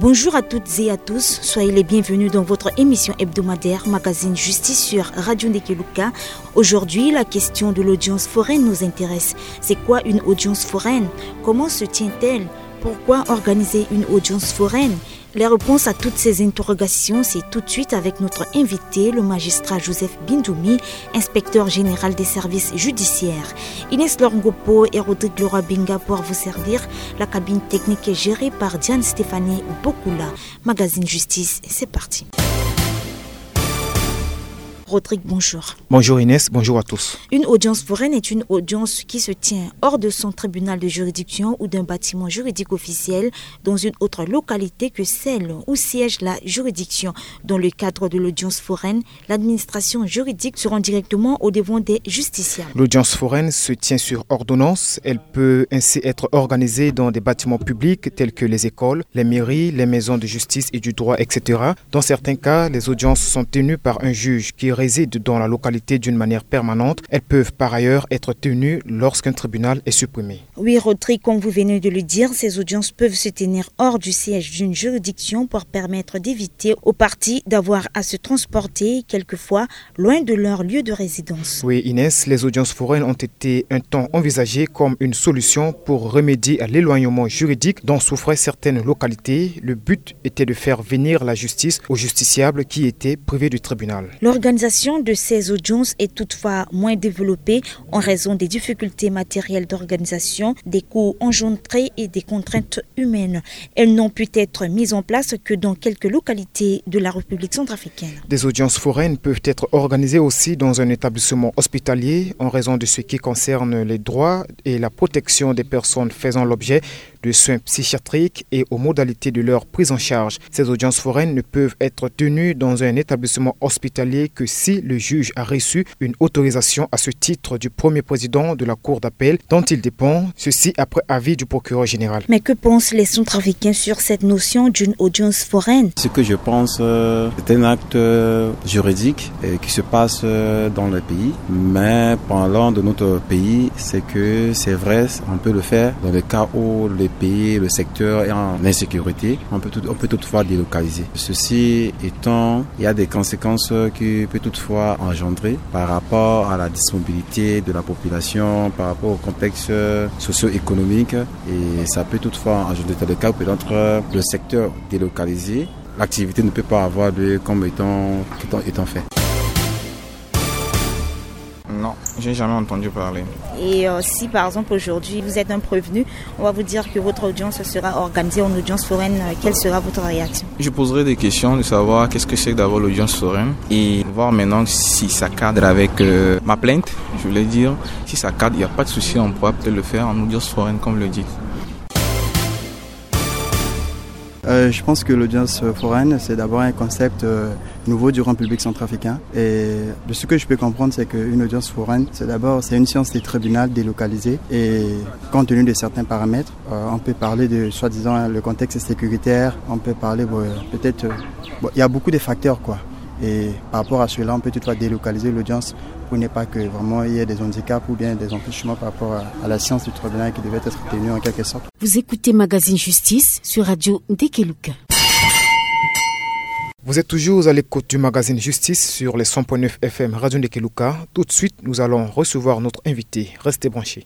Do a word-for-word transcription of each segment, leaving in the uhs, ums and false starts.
Bonjour à toutes et à tous, soyez les bienvenus dans votre émission hebdomadaire Magazine Justice sur Radio Ndekeluka. Aujourd'hui, la question de l'audience foraine nous intéresse. C'est quoi une audience foraine? Comment se tient-elle? Pourquoi organiser une audience foraine? Les réponses à toutes ces interrogations, c'est tout de suite avec notre invité, le magistrat Joseph Bindoumi, inspecteur général des services judiciaires. Inès Lorngopo et Rodrigue Laura Binga pour vous servir. La cabine technique est gérée par Diane Stéphanie Bokula. Magazine Justice, c'est parti. Rodrigue, bonjour. Bonjour Inès, bonjour à tous. Une audience foraine est une audience qui se tient hors de son tribunal de juridiction ou d'un bâtiment juridique officiel dans une autre localité que celle où siège la juridiction. Dans le cadre de l'audience foraine, l'administration juridique se rend directement au devant des justiciables. L'audience foraine se tient sur ordonnance. Elle peut ainsi être organisée dans des bâtiments publics tels que les écoles, les mairies, les maisons de justice et du droit, et cetera. Dans certains cas, les audiences sont tenues par un juge qui résident dans la localité d'une manière permanente. Elles peuvent par ailleurs être tenues lorsqu'un tribunal est supprimé. Oui, Rodrigue, comme vous venez de le dire, ces audiences peuvent se tenir hors du siège d'une juridiction pour permettre d'éviter aux parties d'avoir à se transporter quelquefois loin de leur lieu de résidence. Oui, Inès, les audiences foraines ont été un temps envisagées comme une solution pour remédier à l'éloignement juridique dont souffraient certaines localités. Le but était de faire venir la justice aux justiciables qui étaient privés du tribunal. L'organisation de ces audiences est toutefois moins développée en raison des difficultés matérielles d'organisation, des coûts engendrés et des contraintes humaines. Elles n'ont pu être mises en place que dans quelques localités de la République centrafricaine. Des audiences foraines peuvent être organisées aussi dans un établissement hospitalier en raison de ce qui concerne les droits et la protection des personnes faisant l'objet de soins psychiatriques et aux modalités de leur prise en charge. Ces audiences foraines ne peuvent être tenues dans un établissement hospitalier que si le juge a reçu une autorisation à ce titre du premier président de la cour d'appel dont il dépend, ceci après avis du procureur général. Mais que pensent les Centrafricains sur cette notion d'une audience foraine? Ce que je pense, euh, c'est un acte euh, juridique euh, qui se passe euh, dans le pays, mais parlant de notre pays, c'est que c'est vrai, on peut le faire dans le cas où le pays, le secteur est en insécurité, on peut, tout, on peut toutefois délocaliser. Ceci étant, il y a des conséquences qui peuvent toutefois engendrer par rapport à la disponibilité de la population, par rapport au contexte socio-économique, et ça peut toutefois engendrer dans le cas où peut-être le secteur délocalisé, l'activité ne peut pas avoir lieu comme étant, étant, étant fait. Non, j'ai jamais entendu parler. Et euh, si par exemple aujourd'hui vous êtes un prévenu, on va vous dire que votre audience sera organisée en audience foraine, quelle sera votre réaction? Je poserai des questions de savoir qu'est-ce que c'est d'avoir l'audience foraine et voir maintenant si ça cadre avec euh, ma plainte, je voulais dire. Si ça cadre, il n'y a pas de souci, on pourra peut-être le faire en audience foraine comme le dit. Euh, je pense que l'audience foraine, c'est d'abord un concept euh, nouveau du rang public centrafricain. Et de ce que je peux comprendre, c'est qu'une audience foraine, c'est d'abord c'est une séance des tribunaux délocalisée. Et compte tenu de certains paramètres, euh, on peut parler de soi-disant le contexte sécuritaire, on peut parler bon, peut-être... Bon, il y a beaucoup de facteurs, quoi. Et par rapport à cela, on peut toutefois délocaliser l'audience pour ne pas que vraiment il y ait des handicaps ou bien des empêchements par rapport à, à la séance du tribunal qui devait être tenue en quelque sorte. Vous écoutez Magazine Justice sur Radio Ndekeluka. Vous êtes toujours à l'écoute du Magazine Justice sur les cent point neuf F M Radio Ndekeluka. Tout de suite, nous allons recevoir notre invité. Restez branchés.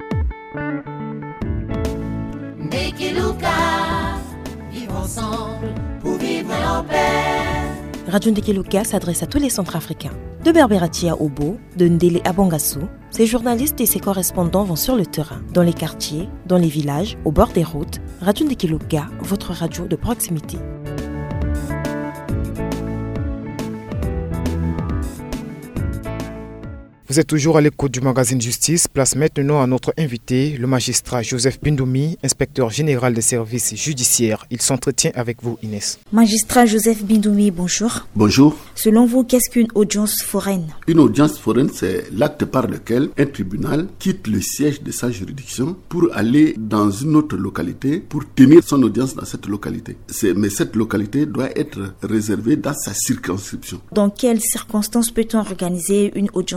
Ndekeluka, vivre ensemble pour vivre en paix. Radio Ndekeluka s'adresse à tous les Centrafricains. De Berberati à Obo, de Ndélé à Bangassou, ses journalistes et ses correspondants vont sur le terrain, dans les quartiers, dans les villages, au bord des routes. Radio Ndekeluka, votre radio de proximité. Vous êtes toujours à l'écoute du magazine Justice. Place maintenant à notre invité, le magistrat Joseph Bindoumi, inspecteur général des services judiciaires. Il s'entretient avec vous, Inès. Magistrat Joseph Bindoumi, bonjour. Bonjour. Selon vous, qu'est-ce qu'une audience foraine? Une audience foraine, c'est l'acte par lequel un tribunal quitte le siège de sa juridiction pour aller dans une autre localité pour tenir son audience dans cette localité. C'est, mais cette localité doit être réservée dans sa circonscription. Dans quelles circonstances peut-on organiser une audience foraine?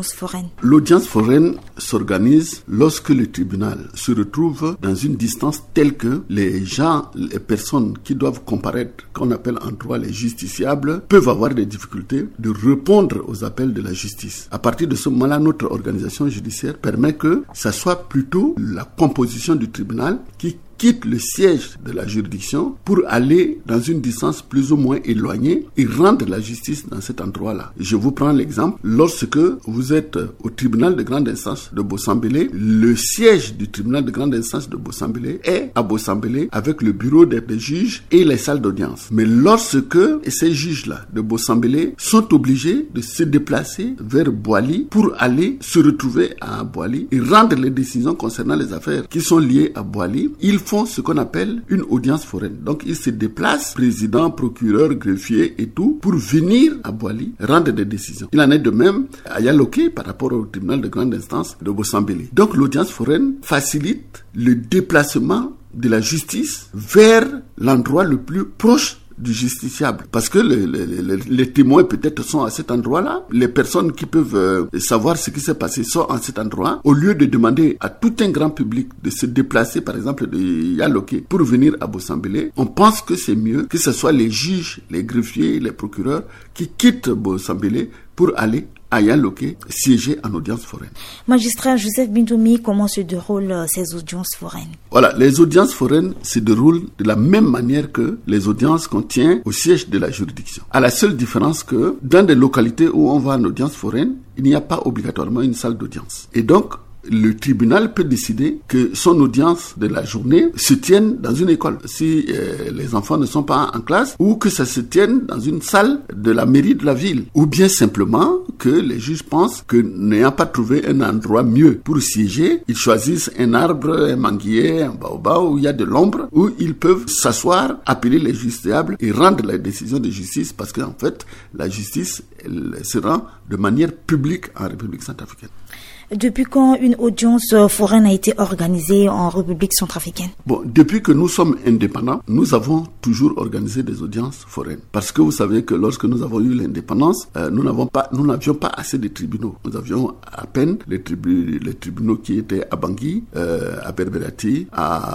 foraine? L'audience foraine s'organise lorsque le tribunal se retrouve dans une distance telle que les gens, les personnes qui doivent comparaître, qu'on appelle en droit les justiciables, peuvent avoir des difficultés de répondre aux appels de la justice. À partir de ce moment-là, notre organisation judiciaire permet que ça soit plutôt la composition du tribunal qui quitte le siège de la juridiction pour aller dans une distance plus ou moins éloignée et rendre la justice dans cet endroit-là. Je vous prends l'exemple. Lorsque vous êtes au tribunal de grande instance de Bossambélé, le siège du tribunal de grande instance de Bossambélé est à Bossambélé avec le bureau des, des juges et les salles d'audience. Mais lorsque ces juges-là de Bossambélé sont obligés de se déplacer vers Boali pour aller se retrouver à Boali et rendre les décisions concernant les affaires qui sont liées à Boali, il faut font ce qu'on appelle une audience foraine. Donc, ils se déplacent, président, procureur, greffier et tout, pour venir à Boali rendre des décisions. Il en est de même à Yaloké par rapport au tribunal de grande instance de Bossambélé. Donc, l'audience foraine facilite le déplacement de la justice vers l'endroit le plus proche du justiciable. Parce que les, les, les, les témoins peut-être sont à cet endroit-là. Les personnes qui peuvent euh, savoir ce qui s'est passé sont à cet endroit. Au lieu de demander à tout un grand public de se déplacer, par exemple, de Yaloké pour venir à Bossambélé, on pense que c'est mieux que ce soit les juges, les greffiers, les procureurs qui quittent Bossambélé pour aller à Yaloké, siéger en audience foraine. Magistrat Joseph Bindoumi, comment se déroulent ces audiences foraines? Voilà, les audiences foraines se déroulent de la même manière que les audiences qu'on tient au siège de la juridiction. À la seule différence que dans des localités où on va en audience foraine, il n'y a pas obligatoirement une salle d'audience. Et donc, le tribunal peut décider que son audience de la journée se tienne dans une école, si euh, les enfants ne sont pas en classe, ou que ça se tienne dans une salle de la mairie de la ville, ou bien simplement que les juges pensent que n'ayant pas trouvé un endroit mieux pour siéger, ils choisissent un arbre, un manguier, un baobab où il y a de l'ombre, où ils peuvent s'asseoir, appeler les justiciables et rendre la décision de justice, parce qu'en fait, la justice elle se rend de manière publique en République centrafricaine. Depuis quand une audience foraine a été organisée en République centrafricaine? Bon, depuis que nous sommes indépendants, nous avons toujours organisé des audiences foraines. Parce que vous savez que lorsque nous avons eu l'indépendance, euh, nous n'avons pas, nous n'avions pas assez de tribunaux. Nous avions à peine les, tribu, les tribunaux qui étaient à Bangui, euh, à Berberati,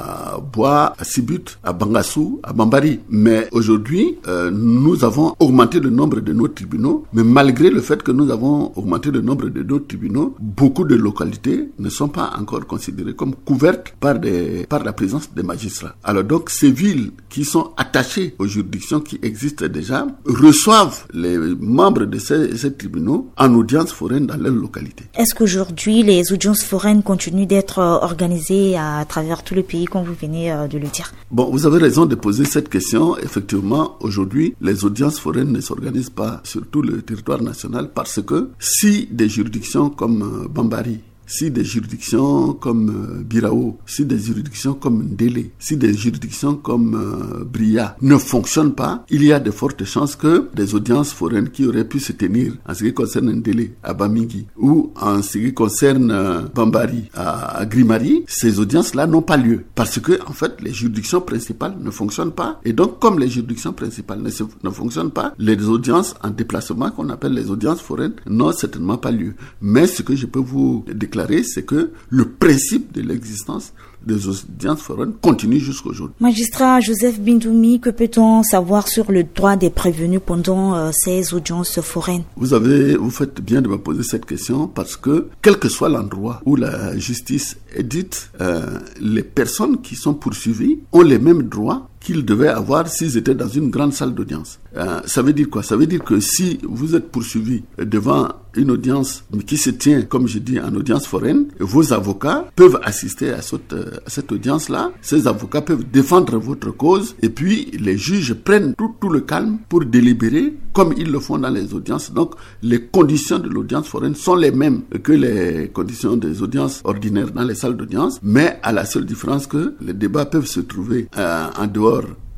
à Bois, à Sibut, à Bangassou, à Bambari. Mais aujourd'hui, euh, nous avons augmenté le nombre de nos tribunaux. Mais malgré le fait que nous avons augmenté le nombre de nos tribunaux, beaucoup de localités ne sont pas encore considérées comme couvertes par, des, par la présence des magistrats. Alors donc, ces villes qui sont attachées aux juridictions qui existent déjà reçoivent les membres de ces, ces tribunaux en audience foraine dans leur localité. Est-ce qu'aujourd'hui, les audiences foraines continuent d'être organisées à travers tout le pays, comme vous venez de le dire? Bon, vous avez raison de poser cette question. Effectivement, aujourd'hui, les audiences foraines ne s'organisent pas sur tout le territoire national parce que si des juridictions comme Bambari, si des juridictions comme euh, Birao, si des juridictions comme Ndélé, si des juridictions comme euh, Bria ne fonctionnent pas, il y a de fortes chances que des audiences foraines qui auraient pu se tenir en ce qui concerne Ndélé à Bamingui ou en ce qui concerne euh, Bambari à, à Grimari, ces audiences-là n'ont pas lieu parce que en fait les juridictions principales ne fonctionnent pas et donc comme les juridictions principales ne, se, ne fonctionnent pas, les audiences en déplacement qu'on appelle les audiences foraines n'ont certainement pas lieu. Mais ce que je peux vous déclarer, c'est que le principe de l'existence des audiences foraines continue jusqu'aujourd'hui. Magistrat Joseph Bindoumi, que peut-on savoir sur le droit des prévenus pendant euh, ces audiences foraines? Vous avez, vous faites bien de me poser cette question parce que quel que soit l'endroit où la justice est dite, euh, les personnes qui sont poursuivies ont les mêmes droits qu'ils devaient avoir s'ils étaient dans une grande salle d'audience. Euh, ça veut dire quoi? Ça veut dire que si vous êtes poursuivi devant une audience qui se tient, comme je dis, en audience foraine, vos avocats peuvent assister à cette, à cette audience-là. Ces avocats peuvent défendre votre cause et puis les juges prennent tout, tout le calme pour délibérer comme ils le font dans les audiences. Donc, les conditions de l'audience foraine sont les mêmes que les conditions des audiences ordinaires dans les salles d'audience, mais à la seule différence que les débats peuvent se trouver euh, en dehors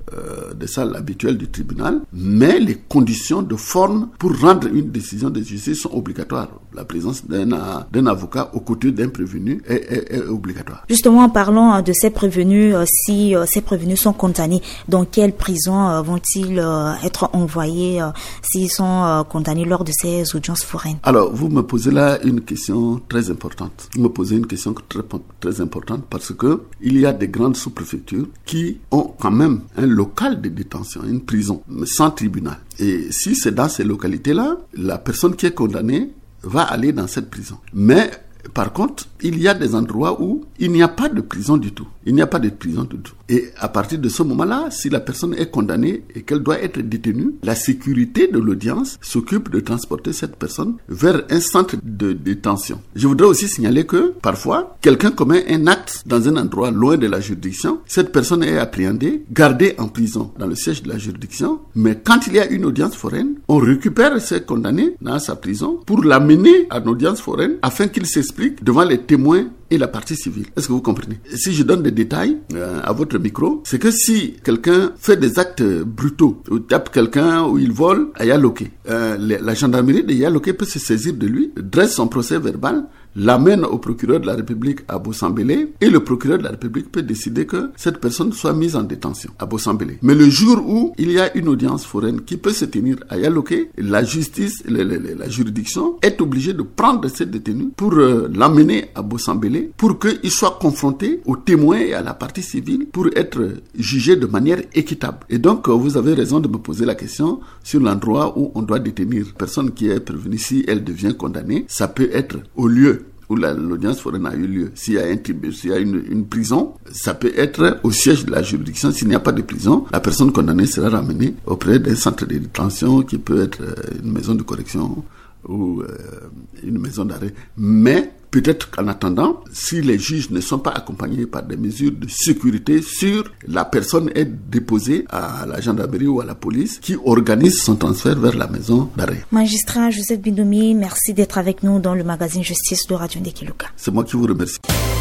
euh, des salles habituelles du tribunal, mais les conditions de forme pour rendre une décision de justice sont obligatoires. La présence d'un, d'un avocat aux côtés d'un prévenu est, est, est obligatoire. Justement, en parlant de ces prévenus, euh, si euh, ces prévenus sont condamnés, dans quelle prison euh, vont-ils euh, être envoyés euh, s'ils sont euh, condamnés lors de ces audiences foraines? Alors, vous me posez là une question très importante. Vous me posez une question très, très importante parce que il y a des grandes sous-préfectures qui ont quand même un local de détention, une prison, sans tribunal. Et si c'est dans ces localités-là, la personne qui est condamnée va aller dans cette prison. Mais par contre, il y a des endroits où il n'y a pas de prison du tout. Il n'y a pas de prison du tout. Et à partir de ce moment-là, si la personne est condamnée et qu'elle doit être détenue, la sécurité de l'audience s'occupe de transporter cette personne vers un centre de détention. Je voudrais aussi signaler que parfois, quelqu'un commet un acte dans un endroit loin de la juridiction. Cette personne est appréhendée, gardée en prison dans le siège de la juridiction. Mais quand il y a une audience foraine, on récupère ce condamné dans sa prison pour l'amener à une audience foraine afin qu'il s'explique devant les témoins et la partie civile. Est-ce que vous comprenez? Si je donne des détails euh, à votre micro, c'est que si quelqu'un fait des actes brutaux, ou tape quelqu'un ou il vole à Yaloké, euh, la gendarmerie de Yaloké peut se saisir de lui, dresse son procès verbal, l'amène au procureur de la République à Bossambélé et le procureur de la République peut décider que cette personne soit mise en détention à Bossambélé. Mais le jour où il y a une audience foraine qui peut se tenir à Yaloké, la justice, la, la, la juridiction est obligée de prendre cette détenue pour euh, l'amener à Bossambélé pour qu'il soit confronté aux témoins et à la partie civile pour être jugé de manière équitable. Et donc, euh, vous avez raison de me poser la question sur l'endroit où on doit détenir une personne qui est prévenue si elle devient condamnée. Ça peut être au lieu où la, l'audience foraine a eu lieu. S'il y a, un, s'il y a une, une prison, ça peut être au siège de la juridiction. S'il n'y a pas de prison, la personne condamnée sera ramenée auprès d'un centre de détention qui peut être une maison de correction ou euh, une maison d'arrêt. Mais peut-être qu'en attendant, si les juges ne sont pas accompagnés par des mesures de sécurité sûres, la personne est déposée à la gendarmerie ou à la police qui organise son transfert vers la maison d'arrêt. Magistrat Joseph Bindoumi, merci d'être avec nous dans le magazine Justice de Radio Ndeke Luka. C'est moi qui vous remercie.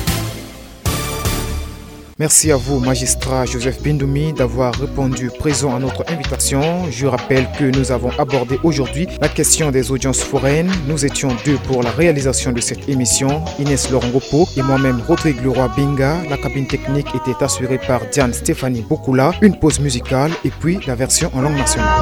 Merci à vous, magistrat Joseph Bindoumi, d'avoir répondu présent à notre invitation. Je rappelle que nous avons abordé aujourd'hui la question des audiences foraines. Nous étions deux pour la réalisation de cette émission, Inès Lorongopo et moi-même Rodrigue Leroy Binga. La cabine technique était assurée par Diane Stéphanie Bokula. Une pause musicale et puis la version en langue nationale.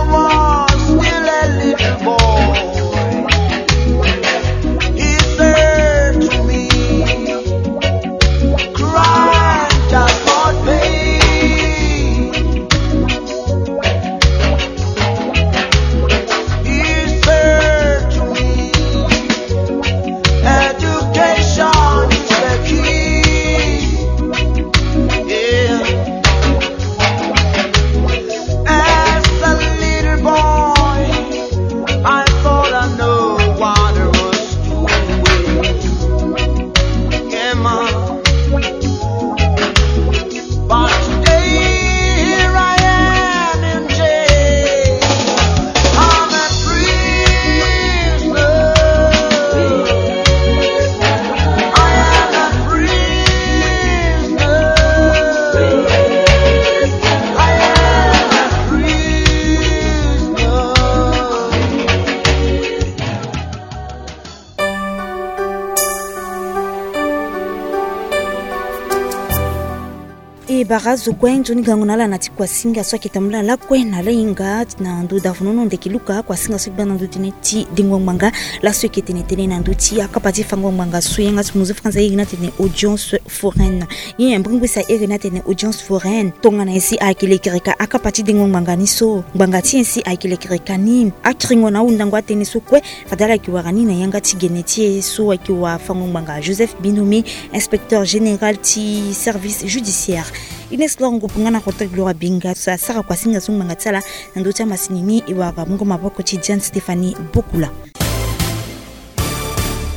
barazo kwenjo ni gangunala na tikwa singa so kitamla la kwena la inga na ndu davunono ndekiluka kwa singa so bana ndu tineti dingwa manga la so ketenetene na ndu ti akapati fangwa manga suyenga tumuze franza yina tene audience foraine yi mbungu sa yina tene audience foraine tonga na isi akile kireka akapati dingwa manga ni so mbanga ti isi akile kireka ni akringo na undangwa tene so kwe fadala kiwarani na yanga ti geneti so akiwa fangwa manga Joseph Bindoumi, inspecteur général ti service judiciaire. Inès Lorongopo na Rodrigue Leroy Binga sa sara kwa singa zungu mangatsala na ndocha masinini iwa mungu maboko ti Diane Stéphanie Bokula.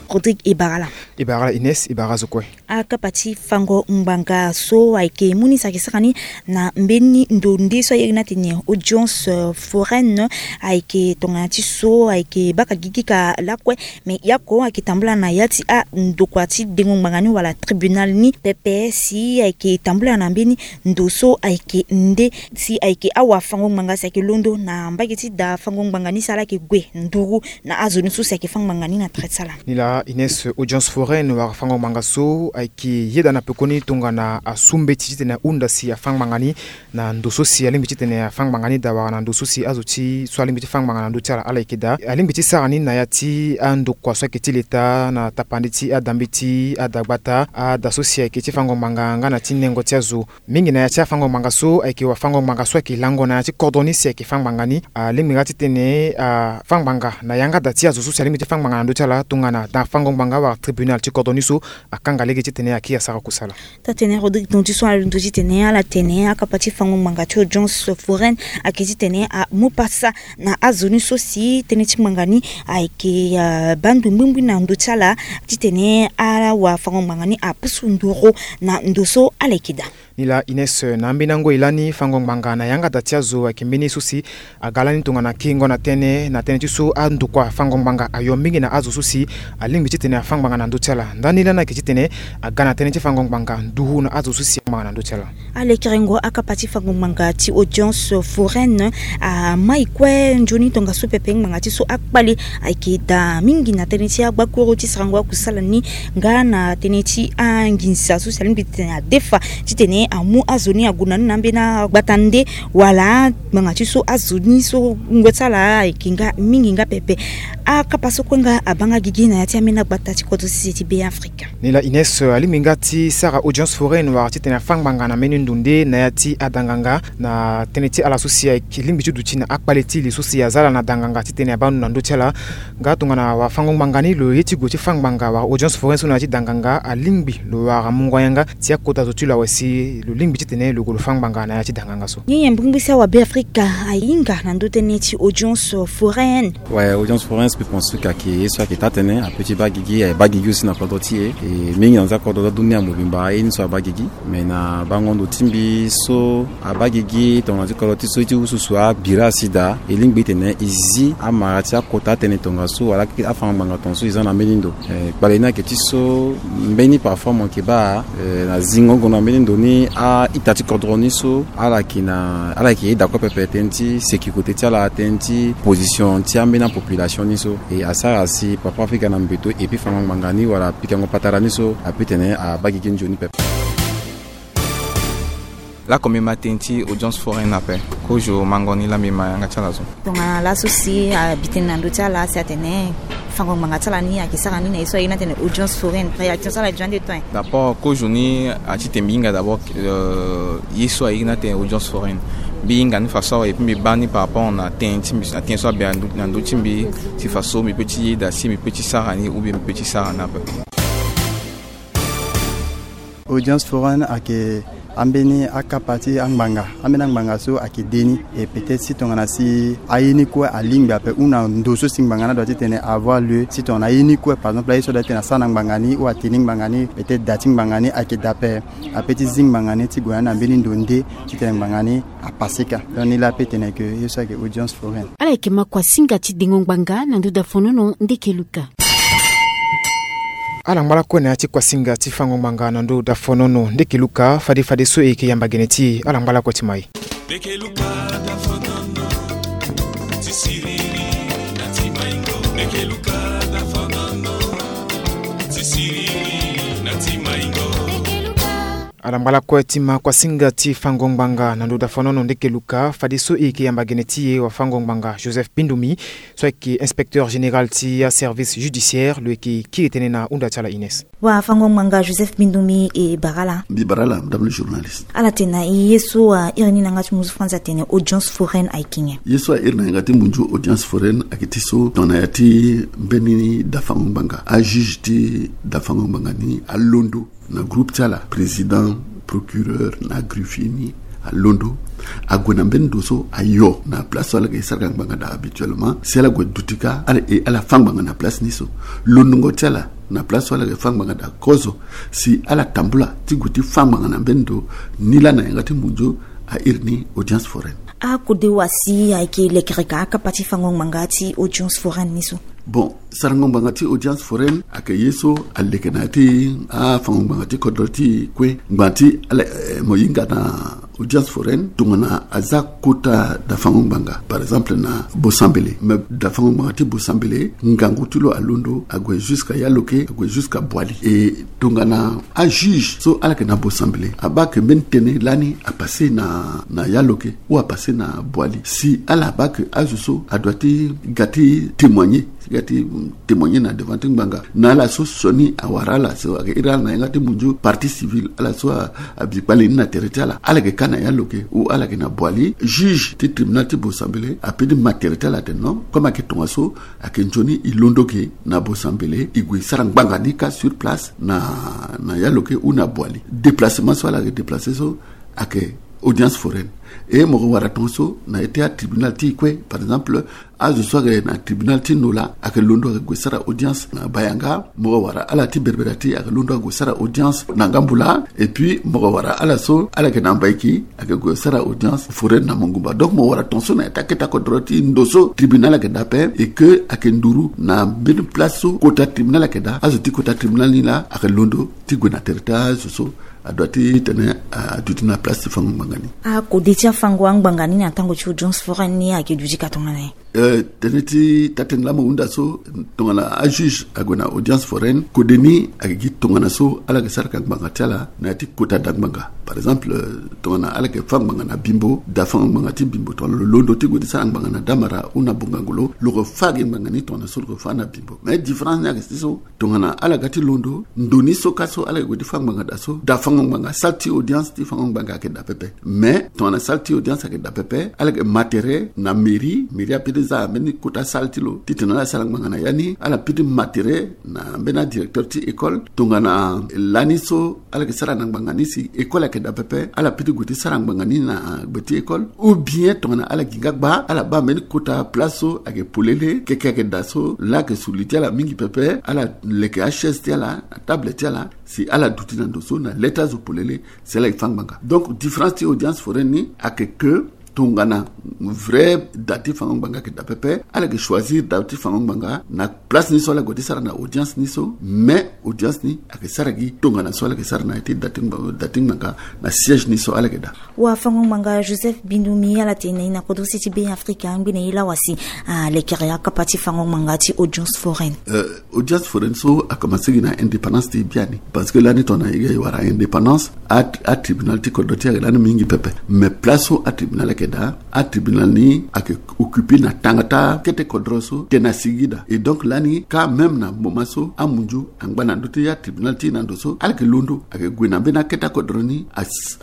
Rodrigue Ibarala. Ibarala Inès Ibara zokwe. Akapati fango mbanga so aike muni sakisakani na mbeni ndondi so yegna tenye audience foraine aike tongati so aike baka gigika lakwe me yako akitambula na yati a ndokwati dengo mbangani wala tribunal ni P P S aike tambula na mbeni ndoso aike nde si aike awa fango mbanga sake londo na mbageti da fango mbangani sala ke gwe nduru na azoni so sake fango mbangani na traite sala nila Inès audience foraine wa fango mbanga so aike yeda na pekoni tunga na asumbe tite na unda si afang mangani na ndoso si alimbi tite na afang mangani da wa na ndoso si azuti so alimbi fang mangana ndo tala ala ikida alimbi sarani na yati ando kwa so kiti leta na tapanditi adambiti adagbata adasosia kiti fango manganga na tinengo tiazo mingi na yati fango mangaso aiki wa fango mangaso ki lango na yati cordoni si ki fang mangani alimbi ngati tene fang manga na yanga datia zo so alimbi fang mangana ndo tala tungana da fango manga wa tribunal ti cordoni so akanga legi tene aki ya sara kusala tatene Rodrigue tonti so ala ndo tene ala tene akapati fango manga cho audience foraine akiti tene a mupasa na azoni sosi tene chimangani aike uh, bandu mbumbu na ndochala titene ala wa fango mangani apusu ndoro na ndoso alekida nila Inès nambinango ilani fango mangana yanga datiazo akimbini susi agalani tunga na kingo na tene na tene tiso andukwa fango manga ayombingi na azo susi alimbi titene fango manga na ndochala ndanila na kitene agana tene ti fango manga nduhu na azo susi manga na ndochala ale kirengo akapati fango manga ti audience foraine a maikwe njoni tonga so pepeng manga ti so akbali aikida mingi na tene ti agbakoro ti sangwa kusala ni ngana tene ti anginsa so salimbi tene defa titene amu azoni aguna nambe na batande wala manga ti so azoni so ngotala ikinga mingi nga pepe akapaso kwenga abanga gigi na yati amena batati koto sisi be Afrika nila Inès alimingati sara audience foraine wa titene fang manga na menu ndunde na yati adanganga na tene ti ala sosia kilimbi tu dutina akbaleti li sosia zala na danganga titene abanu na ndotela ngatunga na wa fango mangani lo yeti goti fang manga wa audience foraine so na ti danganga alimbi lo wa mungwa yanga ti akota zotula wasi lo limbi titene lo go fang manga na yati danganga so ni mbungisa wa be Afrika ainga na ndotene ti audience foraine ouais audience foraine peut penser ka ki so ki tatene a petit bagigi e bagigi aussi na kodoti e mingi nza kodo dunia mobimba e ni so bagigi mais na bangondo timbi so a bagigi ton nza kodoti so ti ususua bira sida e limbi tene izi amarati akota tene tonga so wala ki afang manga ton so izana melindo e balena ke ti so mbeni parfois mon ke ba na zingongo na melindo ni a itati kodroni so ala kina ala ki da ko pepe tenti sécurité ti ala tenti position ti ambena population ni so e asara si papa afrika na mbeto et puis fanga mangani wala pikango patarani so apitene a bagigi njoni pepe la comme matenti audience foraine appel kojo mangoni la mema yanga chalazo donc la souci habitena ndo chala certaine fango manga chala ni akisaka ni na iso ina tene audience foraine réaction ça la journée de temps d'abord kojo ni a ti tembinga d'abord euh yeso ina tene audience foraine binga ni façon et puis bani par rapport on a tenti na tien so bien na ndo timbi ti façon mi petit da si mi petit sarani ou bien mi petit sarana audience foraine ake ambeni akapati angbanga ambeni angbanga so akideni et peut-être si ton anasi ayini quoi a ligne après una ndoso singbanga na doit tenir avoir lieu si ton ayini quoi par exemple là so doit tenir ça ngbangani ou atini ngbangani peut-être dating bangani akidape a petit zingbangani ti goyana ambeni ndonde ti tenir ngbangani a pasika donc il a peut-être que yeso que audience foraine ala kema kwa singa ti dingongbanga na nduda fonono ndekeluka ala ngala kwena ti kwa singa ti fango manga na ndo da fonono ndekiluka fadi fadi so e ki yamba geneti ala ngala ko ti mai ndekiluka da fonono ti siriri na ti maingo ndekiluka da fonono ti siriri na ti maingo ala ngala ko ti ma kwa singa ti fango manga na ndo da fonono ndekiluka fadi so e ki yamba geneti wa fango manga Joseph Pindumi so ki inspecteur général ti service judiciaire le ki ki etene na unda chala Inès wa fango manga Joseph Pindumi e Barala bi Barala madame le journaliste ala tena yeso a irni na ngati muzu France tene audience foraine aikinge yeso a irni ngati munju audience foraine akiti so dona yati benini da fango manga a juge ti da fango manga ni a londo na groupe tala président procureur na greffier ni à Londo a gwenamben doso a yo na place wala ke sargang bangada habituellement c'est la gwedutika ala e ala fang bangana place niso Londo ngotela na place wala ke fang bangada kozo si ala tambula ti guti fang bangana bendo nila na ngati munjo a irni audience foraine a kode wasi a ke lekreka kapati fangong mangati audience foraine niso. Bon, sarangong bangati audience foraine ake yeso alekenati a fangong bangati kodoti kwe ngati ale eh, moyinga na audience foraine tungana aza kota da fangong banga par exemple na Bosambele me da fangong bangati Bosambele ngangutulo a Londo agwe jusqu'à Yaloke agwe jusqu'à Boali et tungana a juge so alake na Bosambele abake mentene lani a passé na na Yaloke ou a passé na Boali si ala bake ajuso adwati gati témoigner gati témoigner na devant Banga na la so soni awarala so ira na ngati munju partie civile ala so abipali na territoire ala ke kana ya loke ou ala ke na Boali juge ti tribunal ti Bosambele a pedi matériel la non comme ke tongaso akenjoni ilondo ke na Bosambele igwe sarang Banga ni ka sur place na na ya loke ou na Boali déplacement so ala ke déplacer so ake audience foraine et mo wara tonso na été à tribunal ti kwe par exemple a je sois na tribunal ti nola ak Londo ak gwesara audience na Bayanga mo wara ala ti berberati ak Londo ak gwesara audience na Ngambula et puis mo wara ala so ala ke na Mbaiki ak gwesara audience foraine na Mongumba donc mo wara tonso na été ta ko droti ndoso tribunal ak d'appel et que ak Nduru na ben place so kota tribunal ak da a je ti kota tribunal ni la ak Londo ti gwena territoire so adwati tene a tutina place fang mangani a ko detia fangwang bangani na tango chu Jones foraine ni ake duji katongana euh teneti taten lama unda so tongana a juge agona audience foraine ko deni agi tongana so ala ke sarka bangatala na ti kota dangmanga par exemple tongana ala ke fang bangana bimbo da fang bangati bimbo to Londo ti godi sa bangana damara una bungangulo lo ko fagi bangani tona so ko fana bimbo mais différence na ke so tongana ala gati Londo ndoni so kaso ala godi fang bangada so da fang banga salti audience ti fang banga ke da pepe mais tona salti audience ke da pepe ala ke matériel na mairie mairie a pedi za meni kota saltilo titana la salang mangana yani ala pedi matériel na bena directeur ti école tongana laniso ala ke sara nang bangani si école ke da pepe ala pedi goti sarang bangani na beti école ou bien tongana ala gingakba ala ba meni kota placeau ake polele ke ke daso la ke suliti ala mingi pepe ala leke hs ti ala table ti ala si ala duti na doso na l'état zo polele c'est la ifang banga donc différence ti audience foraine ni ake que tongana vrai dati fangong banga ke dapepe ala ke choisir dati fangong banga na place ni so la godi sara na audience ni so mais audience ni ake saragi tongana so la ke sara na été dati dati banga na siège ni so ala ke da wa fangong banga Joseph Bindumi ala tene na kodo city be africain bine ila wasi a le keria kapati fangong banga ti audience foraine euh audience foraine so a commencé na indépendance ti biani parce que là ni tona iga wara indépendance à à tribunal ti kodoti ala na mingi pepe mais place au tribunal ke da a tribunal ni ake occupé na tangata kete kodroso tena sigida et donc lani ka même na momaso amunju angbana ndote ya tribunal ti na ndoso alke Londo ake gwena bena keta kodroni a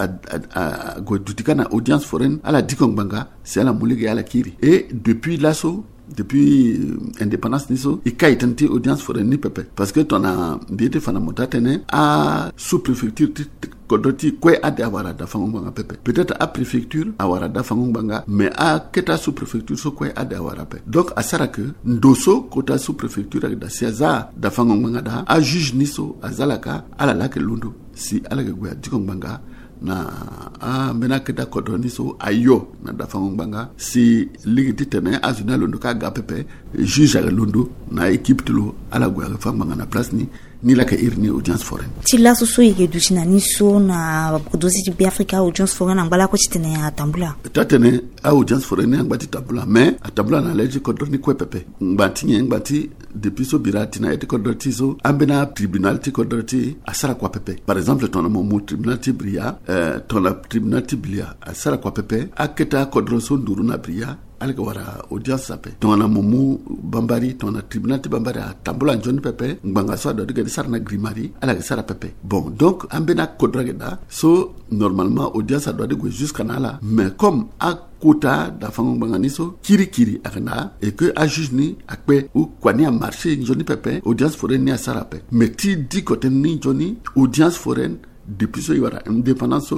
a go dutika na audience foraine ala dikong banga c'est ala mulige ala kiri et depuis laso depuis euh, indépendance niso ika itenti audience foraine ni pepe parce que ton a biete fana motatene a sous préfecture kodoti kwe ade awara da fangong pepe peut-être à préfecture awara da fangong mais à keta sous préfecture so kwe ade awara pe donc asara que ndoso kota sous préfecture da siaza da fangong da a juge niso azalaka ala la ke Londo si ala ke gwa dikong banga na a mena keda kodoni so ayo na da fangong banga si ligiti tene azuna Londo ka ga pepe juge à Londo na équipe tlo ala gwa fangong banga na place ni ni la ka irni audience foraine tila so so yeke duchina ni so na kodosi ti be Africa audience foraine ngala ko titene ya tambula tatene a audience foraine ngati tambula mais a tambula na leji kodoni kwe pepe ngati ngati depuis so birati na ete kodoti so ambena tribunal ti kodoti asara kwa pepe par exemple ton mo tribunal ti bria euh ton tribunal ti bria asara kwa pepe aketa kodroso nduru na bria alga wara audience sape tona momu bambari tona tribunal ti bambari a tambula njoni pepe ngbanga so do de sarna grimari ala sara pepe bon donc ambena kodrageda so normalement audience doit de jusqu'à là mais comme a kota da fango bangani so kiri kiri akana et que a juge ni akpe ou kwani a marché njoni pepe audience foraine ni a sara pepe mais ti di côté ni njoni audience foraine depuis so yara indépendance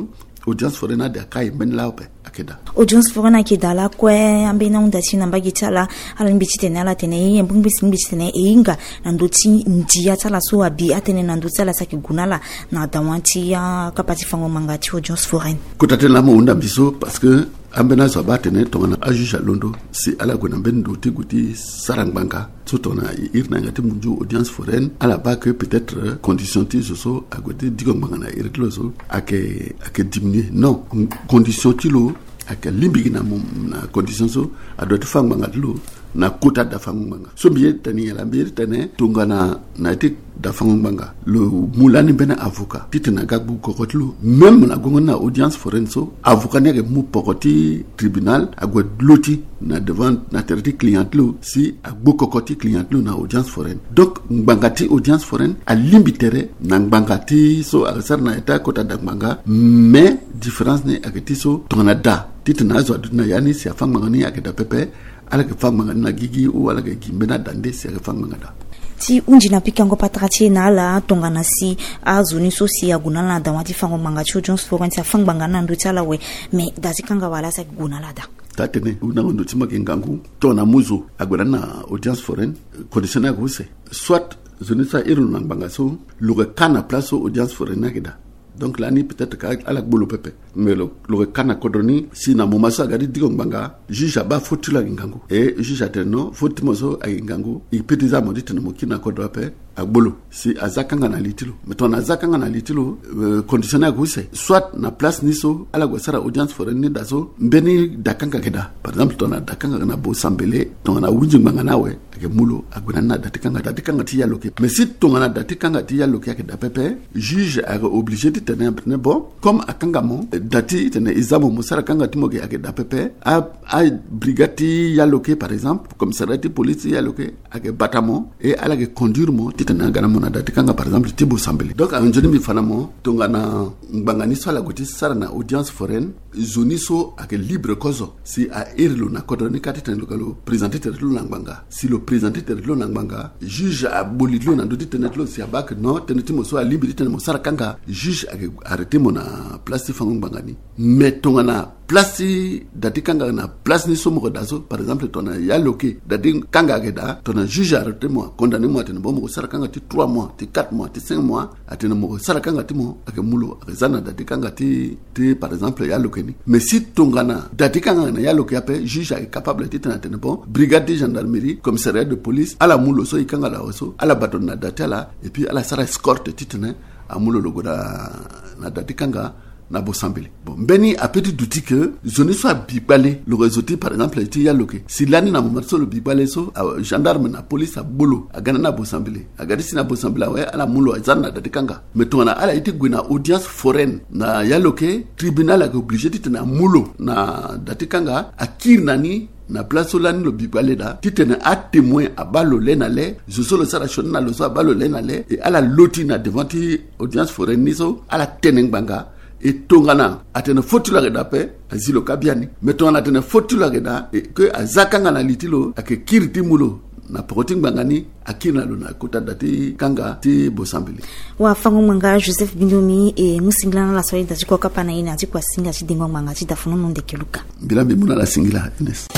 audience foraine a de kai men laupe akeda audience foraine akeda la kwe ambe na unda china mbagi chala ala mbichi tena ala tena yi mbumbi mbichi tena inga nanduti ndia chala so abi atene nanduti ala saki gunala na dawanti ya kapati fango mangati audience foraine kotatela mo unda biso parce que ambena so batene tongana ajuja londo si ala gona bendo ti guti sarangbanga so tona irna ngati munju audience foraine ala ba que peut-être condition ti so a gote digongbanga na irtlo so ake ake diminuer non condition ti lo ake limbi na na condition so a doit fanganga lo na kota da fanganga so biye tani ala biye tane tongana na ti da fanganga le mulani bena avocat titena gagbu kokotlo même na gongona audience foraine so avocat ne mu pokoti tribunal agwa loti na devant na terti client lo si agbo kokoti client lo na audience foraine donc mbangati audience foraine a limbitere na mbangati so asar na eta kota da mbanga mais différence ne akati so tona da titena zo aduna yani si afanganga ni akeda pepe ala ke fanganga na gigi ou ala ke gimbena dande si afanganga da ti unji na pikango patrati na la tongana si azuni so si agunala da wati fango manga audience foraine sa fangbanga na nduti ala we mais dazikanga wala sa gunala da tatene una ndo tima kengangu tona muzo agwana audience foraine conditionnel gose soit zone sa iru na banga so le kana place audience foraine keda donc là ni peut-être qu'à la bolo pepe mais le le kana kodoni si na moma so agadi digong banga juge ba fotula ngangu et juge ateno fotimoso ay ngangu il peut déjà mo diteno mo kina kodo pe agbolo si azakanga na litilo meton azakanga na litilo euh, conditionnel gose soit na place niso ala go sara audience foraine ni daso mbeni dakanga keda par exemple tona dakanga na bo sambele tona wunjing banga nawe ke mulo agona na datikanga datikanga ti yaloke mais si tona datikanga ti yaloke ke da pepe juge a obligé de tenir bon comme akanga mo dati tene izamo musara kanga timoge ake da pepe a a brigati yaloke par exemple comme sarati police yaloke ake batamo et ala ke conduire mo tena gana mona dati kanga par exemple tibo sambele donc a njoni mi fanamo tongana mbangani so la goti sara na audience foraine zoni so ake libre kozo si a irlo na kodoni kati tene lokalo présenter terlo na mbanga si le présenter terlo na mbanga juge a bolidlo na doti tene tlo si abak non tene timo so a libre tene mo sara kanga juge ake arrêter mona place fango mbangani mais tongana place dati kanga na place ni so mo dazo par exemple tona yaloke dati kanga geda tona juge arrêter mo condamner mo tene bo mo sara kanga ti trois mois ti quatre mois ti cinq mois atena mo sara kanga ti mo ake mulo rezana dati kanga ti ti par exemple yaloke ni mais si tongana dati kanga na yaloke ape juge est capable ti tena tene bon brigade de gendarmerie commissariat de police ala mulo so ikanga la oso ala baton na dati ala et puis ala sara escorte ti tene amulo logo da na dati kanga na bosambele bon beni a petit douti que zone soit bibalé le réseau par exemple ti yaloke si lani na mo so le bibalé so gendarme na police a bolo a gana na bosambele a gadi sina bosambele ouais ala mulo azana dati kanga mais tona ala iti gwina audience foraine na yaloke tribunal a obligé ti na mulo na dati kanga a kirnani na place lani lo bibale da titene a témoin a balo lenale je so le sara shonna lo so balo lenale et ala loti na devant ti audience foraine ni so ala teneng banga et tongana atene fotula reda pe azilo kabiani metona atene fotula reda et que azakanga na litilo ake kirti mulo na proting bangani akina lo na kota dati kanga ti bosambili wa fango manga Joseph Bindomi e musingla la soyi dati ko kapana ina ati kwa singa ti dingo manga ti dafuno nonde keluka bilambi muna la singila Ines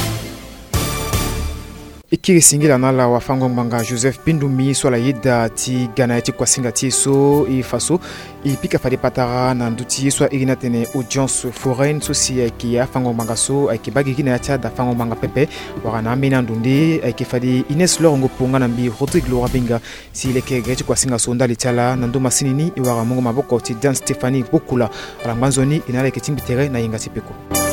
ikiri singila na la wafango manga Joseph Bindomi swala yida ti gana ti kwa singa ti so i faso i pika fadi patara na nduti swa irina tene audience foraine so si ki ya fango manga so ki bagi kina ya da fango manga pepe wana mina ndundi ki fadi Ines Lorongo ponga na mbi Rodrigue Laura Binga si le ke grechi kwa singa so ndali tala na ndo masinini iwara mongo maboko ti Dan Stephanie Bokula ala mbanzoni inale ke timbitere na yinga tipeko.